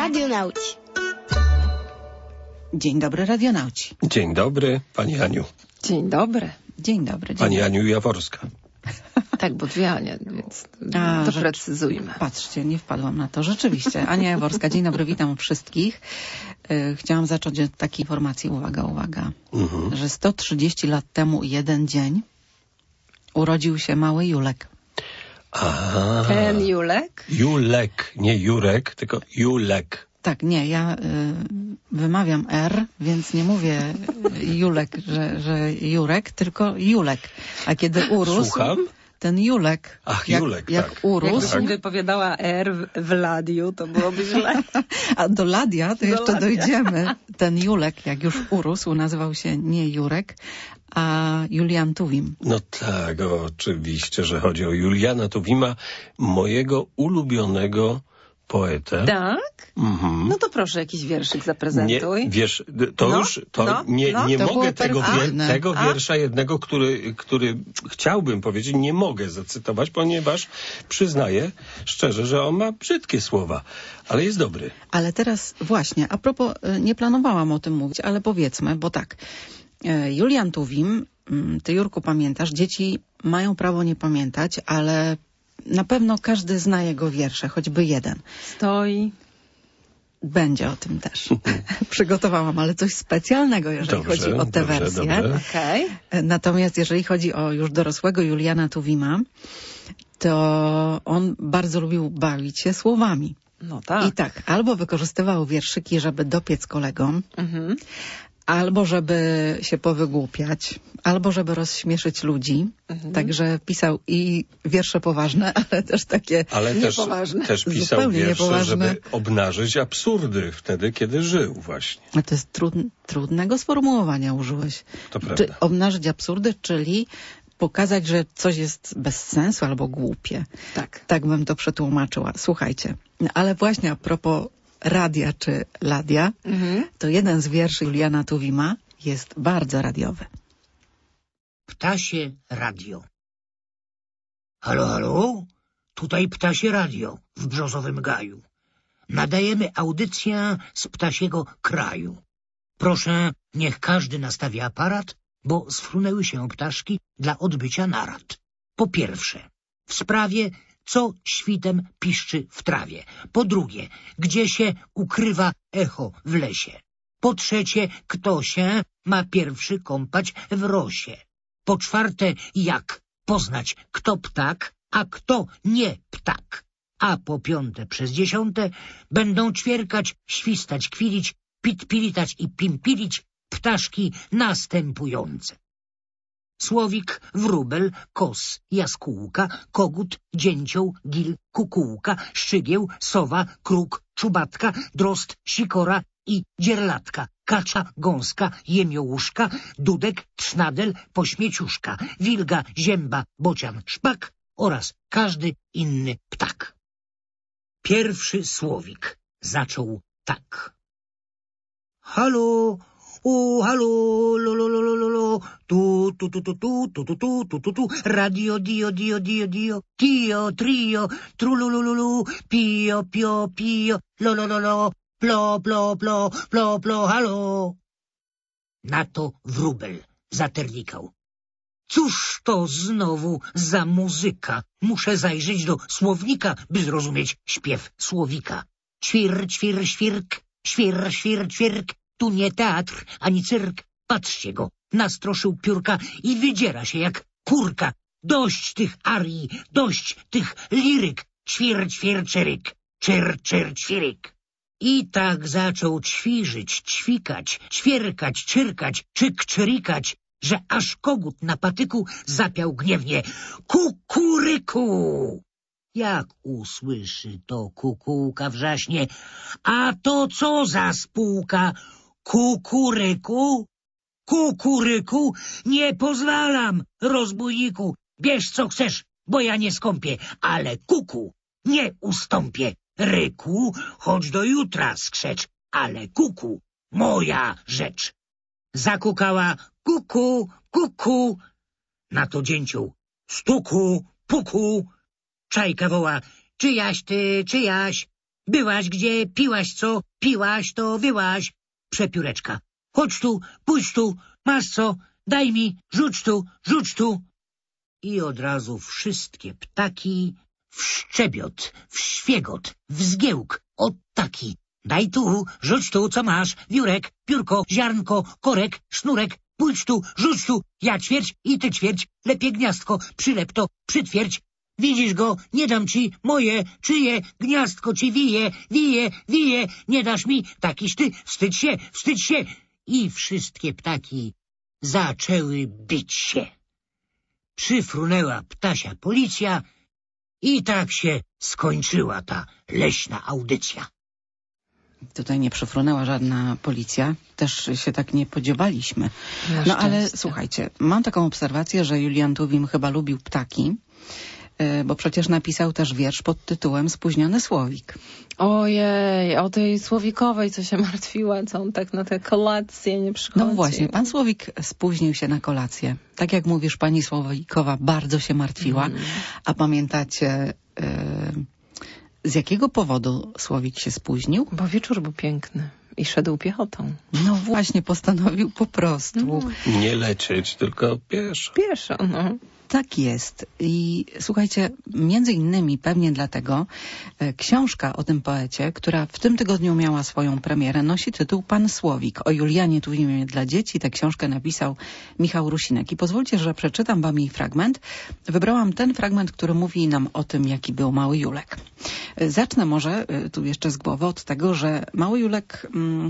Radionauci. Dzień dobry, radionauci. Dzień dobry, pani Aniu. Dzień dobry. Dzień dobry. Pani Aniu Jaworska. Tak, bo dwie Anie, więc doprecyzujmy. Patrzcie, nie wpadłam na to. Rzeczywiście. Ania Jaworska, dzień dobry, witam wszystkich. Chciałam zacząć od takiej informacji, uwaga, że 130 lat temu jeden dzień urodził się mały Julek. Aha. Ten Julek? Julek, nie Jurek, tylko Julek. Tak, nie, ja wymawiam R, więc nie mówię Julek, że Jurek, tylko Julek. A kiedy urósł... Słucham? Ten Julek, Ach, Julek, jak tak. urósł... Jakbyś wypowiadała R w Ladiu, to byłoby źle. A do Ladia to jeszcze Ladia. dojdziemy. Ten Julek, jak już urósł, nazywał się nie Jurek, a Julian Tuwim. No tak, oczywiście, że chodzi o Juliana Tuwima, mojego ulubionego poetę. Tak? Mhm. No to proszę, jakiś wierszyk zaprezentuj. Nie, wiesz, to No, już, to no, nie no. nie To mogę było tego, perfidne. tego wiersza jednego, który chciałbym powiedzieć, nie mogę zacytować, ponieważ przyznaję szczerze, że on ma brzydkie słowa, ale jest dobry. Ale teraz właśnie, a propos, nie planowałam o tym mówić, ale powiedzmy, bo tak, Julian Tuwim, ty Jurku pamiętasz, dzieci mają prawo nie pamiętać, ale na pewno każdy zna jego wiersze, choćby jeden. Stoi. Będzie o tym też. Przygotowałam, ale coś specjalnego, jeżeli chodzi o tę wersję. Dobrze. Okej. Natomiast jeżeli chodzi o już dorosłego Juliana Tuwima, to on bardzo lubił bawić się słowami. No tak. I tak, albo wykorzystywał wierszyki, żeby dopiec kolegom, Mhm. albo żeby się powygłupiać, albo żeby rozśmieszyć ludzi. Także pisał i wiersze poważne, ale też takie... Ale Niepoważne. też pisał Zupełnie wiersze, niepoważne. żeby obnażyć absurdy wtedy, kiedy żył właśnie. A to jest trudnego sformułowania użyłeś. To prawda. Obnażyć absurdy, czyli pokazać, że coś jest bez sensu albo głupie. Tak. Tak bym to przetłumaczyła. Słuchajcie, ale właśnie a propos radia czy ladia, to jeden z wierszy Juliana Tuwima jest bardzo radiowy. Ptasie radio. Halo, halo? Tutaj Ptasie radio w Brzozowym Gaju. Nadajemy audycję z ptasiego kraju. Proszę, niech każdy nastawi aparat, bo sfrunęły się ptaszki dla odbycia narad. Po pierwsze, w sprawie, co świtem piszczy w trawie. Po drugie, gdzie się ukrywa echo w lesie. Po trzecie, kto się ma pierwszy kąpać w rosie. Po czwarte, jak poznać, kto ptak, a kto nie ptak. A po piąte przez dziesiąte będą ćwierkać, świstać, kwilić, pitpilitać i pimpilić ptaszki następujące. Słowik, wróbel, kos, jaskółka, kogut, dzięcioł, gil, kukułka, szczygieł, sowa, kruk, czubatka, drost, sikora i dzierlatka, kacza, gąska, jemiołuszka, dudek, trznadel, pośmieciuszka, wilga, zięba, bocian, szpak oraz każdy inny ptak. Pierwszy słowik zaczął tak. Halo, halo, lo, lo, lo, lo, lo, lo, tu, radio, dio, dio, dio, dio, tio, trio, trulululu, pio, pio, pio, lo, lo, lo, lo, plo, plo, plo, plo, plo, halo. Na to wróbel zaterlikał. Cóż to znowu za muzyka? Muszę zajrzeć do słownika, by zrozumieć śpiew słowika. Ćwir, ćwir, świrk, świr, świr, ćwirk. Tu nie teatr, ani cyrk. Patrzcie go, nastroszył piórka i wydziera się jak kurka. Dość tych arii, dość tych liryk. Ćwir, ćwir, czyryk, czyr, czyr, ćwiryk. I tak zaczął ćwiżyć, ćwikać, ćwierkać, czyrkać, czyk, czyrikać, że aż kogut na patyku zapiał gniewnie. Kukuryku! Jak usłyszy to kukułka wrzaśnie, a to co za spółka? Kukuryku? Kukuryku? Nie pozwalam, rozbójniku. Bierz co chcesz, bo ja nie skąpię, ale kuku nie ustąpię. Ryku, chodź do jutra, skrzecz, ale kuku, moja rzecz. Zakukała kuku, kuku. Na to dzięcioł stuku, puku. Czajka woła, czyjaś ty, czyjaś. Byłaś gdzie, piłaś co, piłaś to wyłaś. Przepióreczka. Chodź tu, pójdź tu, masz co, daj mi, rzuć tu. I od razu wszystkie ptaki w szczebiot, w świegot, w zgiełk, od taki. Daj tu, rzuć tu, co masz, wiórek, piórko, ziarnko, korek, sznurek, pójdź tu, rzuć tu, ja ćwierć i ty ćwierć, lepiej gniazdko, przylep to, przytwierdź. Widzisz go, nie dam ci, moje, czyje, gniazdko ci wije, nie dasz mi, takiż ty, wstydź się. I wszystkie ptaki zaczęły bić się. Przyfrunęła ptasia policja i tak się skończyła ta leśna audycja. Tutaj nie przyfrunęła żadna policja. Też się tak nie podziewaliśmy. No ale słuchajcie, mam taką obserwację, że Julian Tuwim chyba lubił ptaki, bo przecież napisał też wiersz pod tytułem Spóźniony słowik. Ojej, o tej słowikowej, co się martwiła, co on tak na te kolacje nie przychodzi. No właśnie, pan Słowik spóźnił się na kolację. Tak jak mówisz, pani Słowikowa bardzo się martwiła. A pamiętacie, z jakiego powodu Słowik się spóźnił? Bo wieczór był piękny i szedł piechotą. No właśnie, postanowił po prostu. Nie lecieć, tylko pieszo. Pieszo, no. Tak jest. I słuchajcie, między innymi pewnie dlatego książka o tym poecie, która w tym tygodniu miała swoją premierę, nosi tytuł Pan Słowik. O Julianie Tuwimie dla dzieci. Tę książkę napisał Michał Rusinek. I pozwólcie, że przeczytam wam jej fragment. Wybrałam ten fragment, który mówi nam o tym, jaki był mały Julek. Zacznę może tu jeszcze z głowy od tego, że mały Julek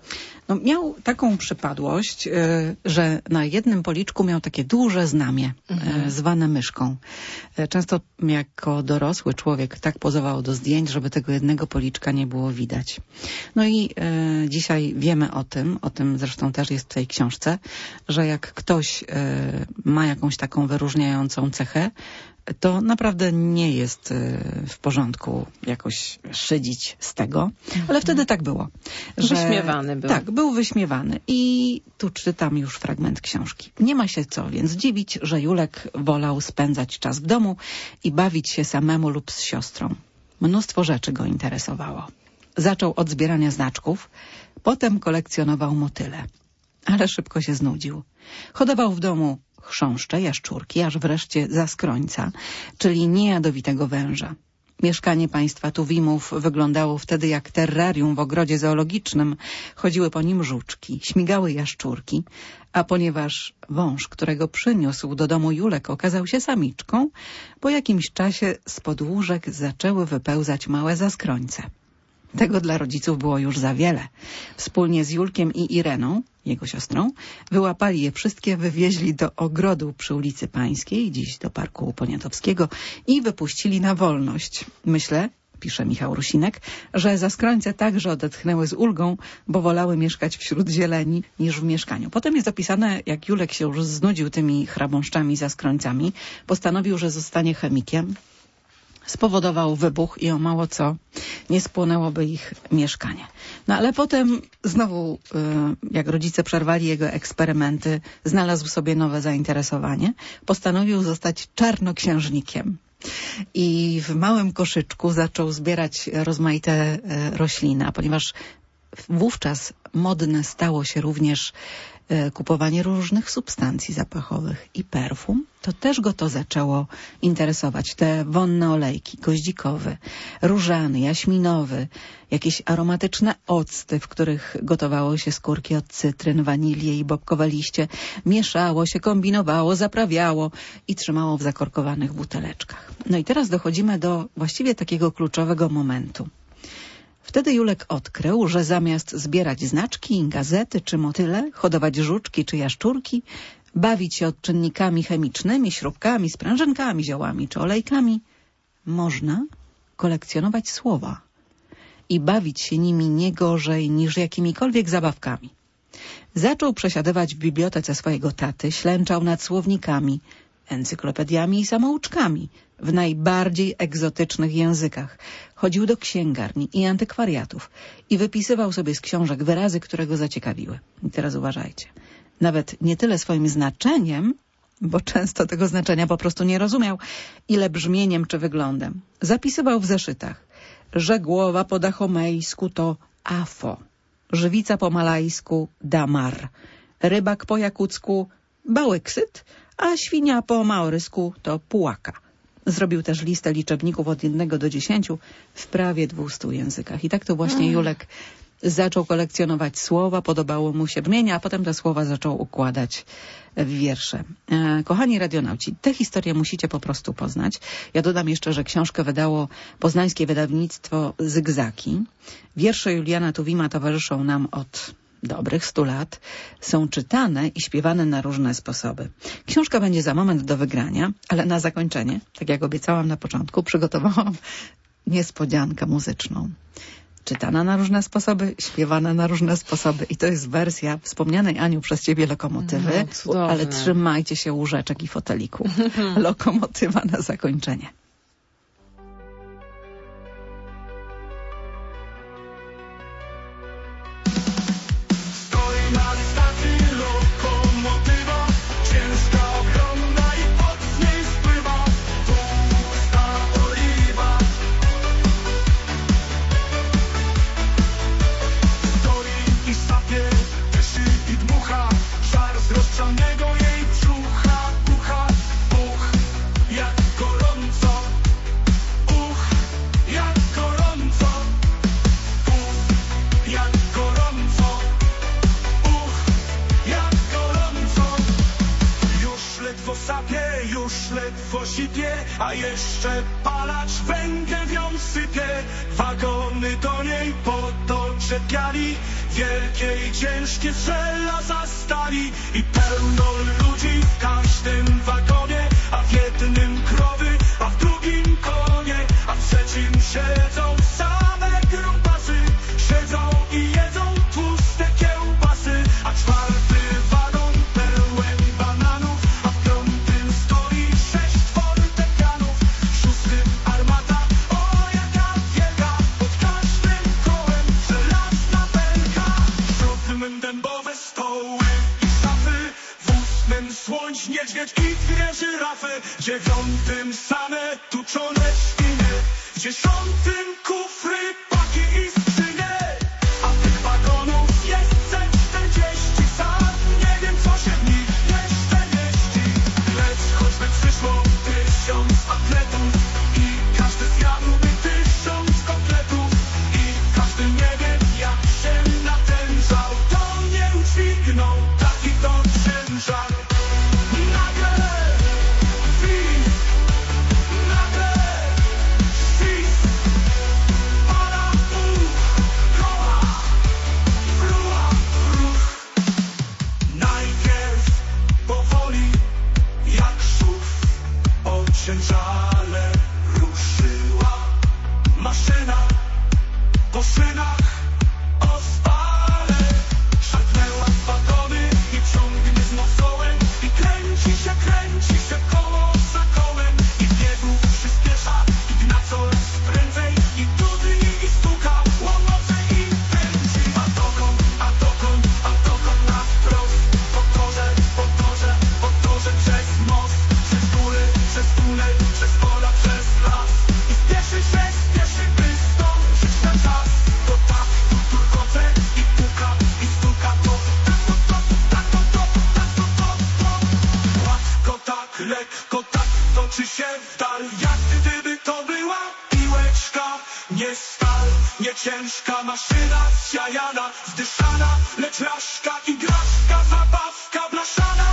miał taką przypadłość, że na jednym policzku miał takie duże znamie, zwane myszką. Często jako dorosły człowiek tak pozował do zdjęć, żeby tego jednego policzka nie było widać. No i dzisiaj wiemy o tym zresztą też jest w tej książce, że jak ktoś ma jakąś taką wyróżniającą cechę, to naprawdę nie jest w porządku jakoś szydzić z tego, ale wtedy tak było. Że, wyśmiewany był. Tak, był wyśmiewany. I tu czytam już fragment książki. Nie ma się co więc dziwić, że Julek wolał spędzać czas w domu i bawić się samemu lub z siostrą. Mnóstwo rzeczy go interesowało. Zaczął od zbierania znaczków, potem kolekcjonował motyle. Ale szybko się znudził. Hodował w domu chrząszcze, jaszczurki, aż wreszcie zaskrońca, czyli niejadowitego węża. Mieszkanie państwa Tuwimów wyglądało wtedy jak terrarium w ogrodzie zoologicznym. Chodziły po nim żuczki, śmigały jaszczurki, a ponieważ wąż, którego przyniósł do domu Julek, okazał się samiczką, po jakimś czasie spod łóżek zaczęły wypełzać małe zaskrońce. Tego dla rodziców było już za wiele. Wspólnie z Julkiem i Ireną, jego siostrą, wyłapali je wszystkie, wywieźli do ogrodu przy ulicy Pańskiej, dziś do Parku Poniatowskiego i wypuścili na wolność. Myślę, pisze Michał Rusinek, że zaskrońce także odetchnęły z ulgą, bo wolały mieszkać wśród zieleni niż w mieszkaniu. Potem jest opisane, jak Julek się już znudził tymi chrabąszczami, zaskrońcami, postanowił, że zostanie chemikiem. Spowodował wybuch i o mało co nie spłonęłoby ich mieszkanie. No ale potem znowu, jak rodzice przerwali jego eksperymenty, znalazł sobie nowe zainteresowanie. Postanowił zostać czarnoksiężnikiem. I w małym koszyczku zaczął zbierać rozmaite rośliny, a ponieważ wówczas modne stało się również kupowanie różnych substancji zapachowych i perfum, to też go to zaczęło interesować. Te wonne olejki, goździkowy, różany, jaśminowy, jakieś aromatyczne octy, w których gotowało się skórki od cytryn, wanilię i bobkowe liście, mieszało się, kombinowało, zaprawiało i trzymało w zakorkowanych buteleczkach. No i teraz dochodzimy do właściwie takiego kluczowego momentu. Wtedy Julek odkrył, że zamiast zbierać znaczki, gazety czy motyle, hodować żuczki czy jaszczurki, bawić się odczynnikami chemicznymi, śrubkami, sprężynkami, ziołami czy olejkami, można kolekcjonować słowa i bawić się nimi nie gorzej niż jakimikolwiek zabawkami. Zaczął przesiadywać w bibliotece swojego taty, ślęczał nad słownikami, encyklopediami i samouczkami w najbardziej egzotycznych językach. Chodził do księgarni i antykwariatów i wypisywał sobie z książek wyrazy, które go zaciekawiły. I teraz uważajcie. Nawet nie tyle swoim znaczeniem, bo często tego znaczenia po prostu nie rozumiał, ile brzmieniem czy wyglądem. Zapisywał w zeszytach. żegłowa po dachomejsku to afo, żywica po malajsku damar, rybak po jakucku bałyksyt, a świnia po maorysku to pułaka. Zrobił też listę liczebników od 1 do 10 w prawie 200 językach. I tak to właśnie Julek zaczął kolekcjonować słowa, podobało mu się brzmienie, a potem te słowa zaczął układać w wiersze. Kochani radionauci, tę historię musicie po prostu poznać. Ja dodam jeszcze, że książkę wydało poznańskie wydawnictwo Zygzaki. Wiersze Juliana Tuwima towarzyszą nam od dobrych 100 lat, są czytane i śpiewane na różne sposoby. Książka będzie za moment do wygrania, ale na zakończenie, tak jak obiecałam na początku, przygotowałam niespodziankę muzyczną. Czytana na różne sposoby, śpiewana na różne sposoby. I to jest wersja wspomnianej, Aniu, przez ciebie Lokomotywy, ale trzymajcie się łóżeczek i foteliku. Lokomotywa na zakończenie. A jeszcze palacz węgiel ją sypie, wagony do niej podoczepiali, wielkie i ciężkie żelaza stali i pełno ludzi w każdym wagonie, a w jednym krowy, a w drugim konie, a w trzecim siedzą same grubasy, siedzą i jedzą tłuste kiełbasy, a czwarty wagon pełen bananów, a w piątym stoi 6 fortepianów, w szóstym armata, o jaka wielka, pod każdym kołem żelazna belka, w siódmym dębowe stoły i szafy, w ósmym słońc, niedźwiedź i 2 żyrafy, w dziewiątym same tuczone świnie, w 10 kufry, paki i skrzynie, a tych wagonów jest 40, sam nie wiem co się w nich jeszcze mieści, lecz choćby przyszło 1000 atletów i każdy zjadłby 1000 kotletów i każdy nie wie jak się natężał, to nie udźwignął taki to ciężar. Nagle wis, nagle świst, pada koła, fruwa w ruch. Najpierw powoli jak szuf ociężale ruszyła maszyna po szynach o spale, szarpnęła w wagony i ciągnie z mozołem i kręci się koło za kołem i biegu przyspiesza i gna coraz prędzej i dudni i stuka, łomocze i pędzi, a dokąd na wprost, po torze przez most, przez góry, przez tunel, przez pola, przez las i spieszy, by zdążyć na czas, to tak tu turkoce i puka i stuka, to łatwo tak, lekko tak toczy się w dal, jak gdyby to była piłeczka, nie stal, nie ciężka maszyna zsiajana, zdyszana, lecz raszka, igraszka, zabawka blaszana.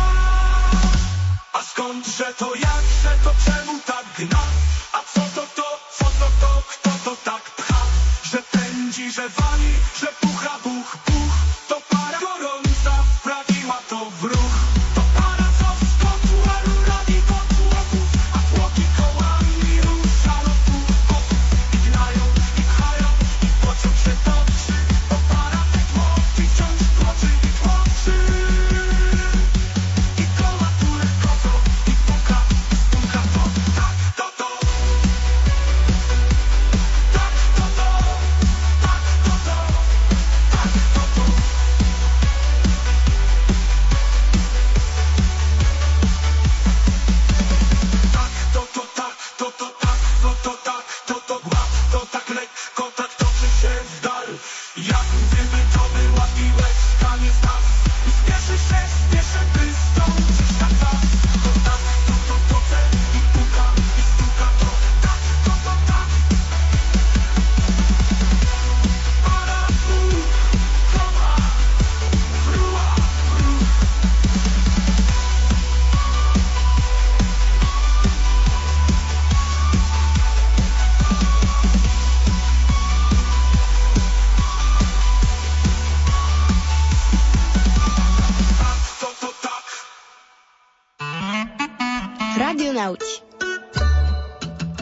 A skądże to, jakże to, czemu tak gna? A co to, kto to tak pcha? Że pędzi, że wali, że pucha, buch, to para gorąca wprawiła to w ruch. To para, co z kotła rura i kotłoków, a tłoki kołami ruszają pół boków i gnają, i pchają, i pociąg się toczy. To para te tłoki wciąż tłoczy i tłoczy. I koła tu lekko i puka, stuka to. kształci.